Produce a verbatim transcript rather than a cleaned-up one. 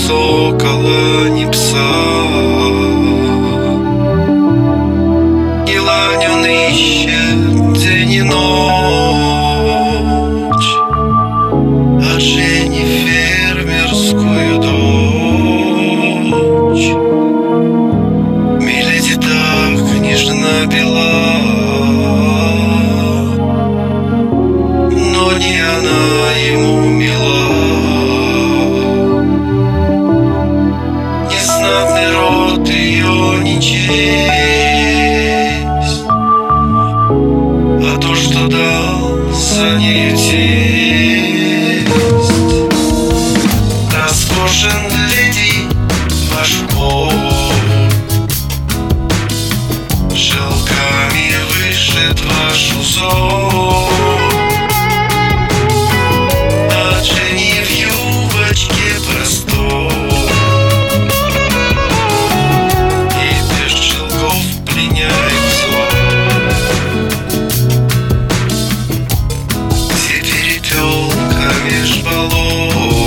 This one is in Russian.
сокола, ни пса. И лань он ищет день и ночь, от Жени фермерскую дочь. Миледи так нежна бела, но не она ему мила. Незнатный род ее не честь, а то, что дал за нею тесть. Роскошен, леди, ваш год, шелками вышит ваш узор. От Жени в юбочке простой, и без шелков пленяет взор. Где перепелка меж болот,